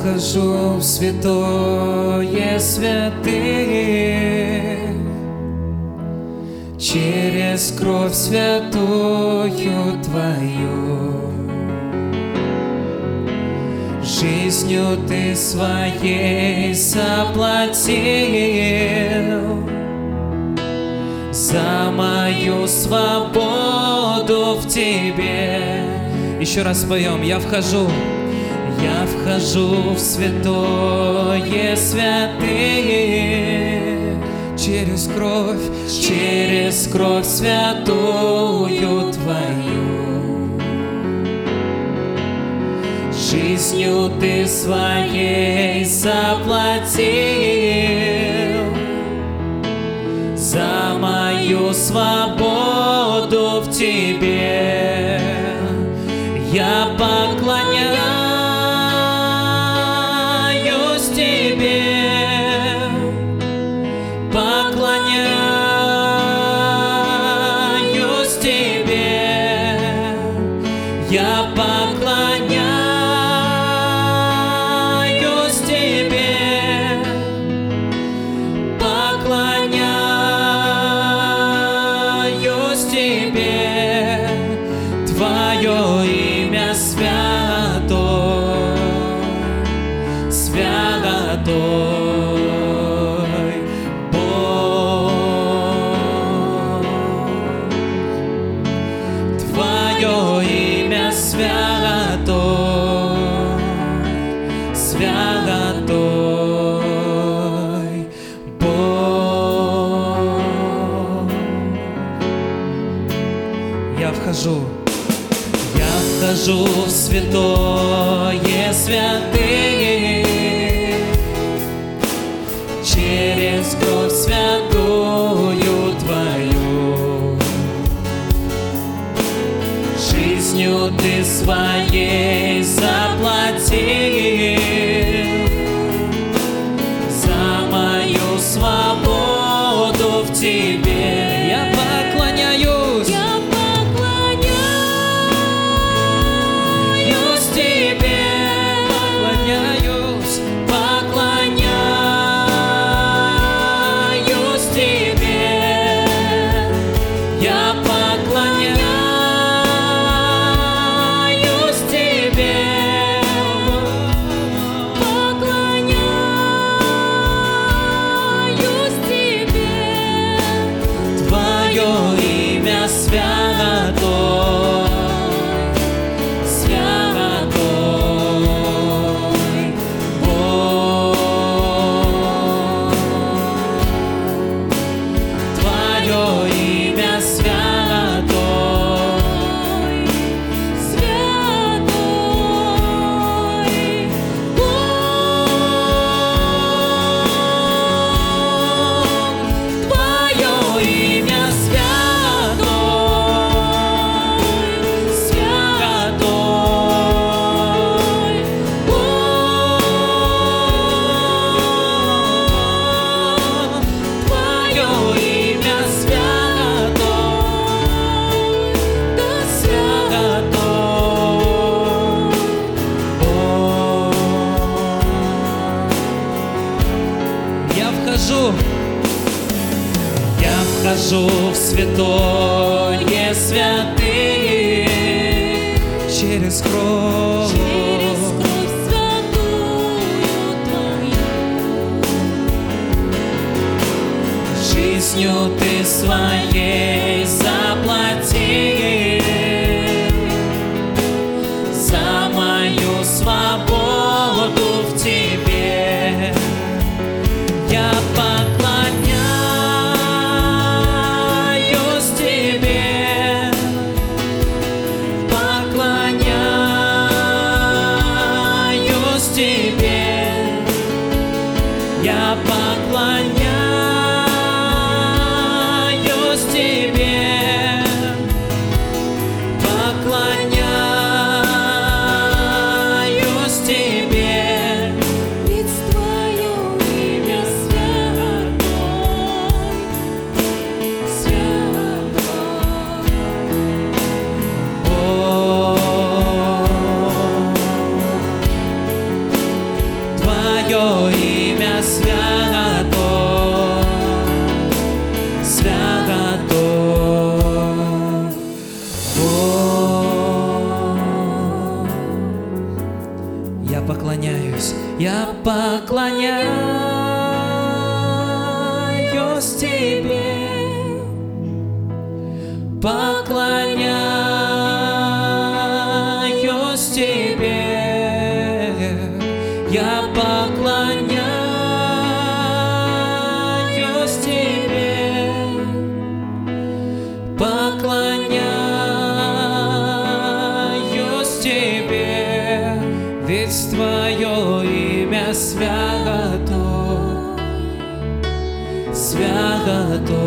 вхожу в святое святых через кровь святую Твою. Жизнью Ты своей заплатил за мою свободу в Тебе. Еще раз споем. Я вхожу в святое святых через кровь святую Твою. Жизнью Ты своей заплатил за мою свободу в Тебе. Я поклоняюсь Тебе, поклоняюсь Тебе, я поклоняюсь Тебе, поклоняюсь Тебе, Твое имя святой, святой Бог. Твое имя святой, святой Бог. Я вхожу в святое святых через кровь святую Твою. Жизнью Ты своей заплатил за мою свободу в Тебе. Я поклоняюсь. Я вхожу в святое святых через кровь святую Твою. Жизнью Ты своей заплатил за мою свободу в Тебе. Я поклоняюсь Тебе, поклоняюсь Тебе, я поклоняюсь Тебе, поклоняюсь Тебе. Ведь Твое имя я поклоняюсь Тебе, поклоняюсь Тебе, я поклоняюсь Тебе, поклоняюсь Тебе, ведь Твое имя свято, свято.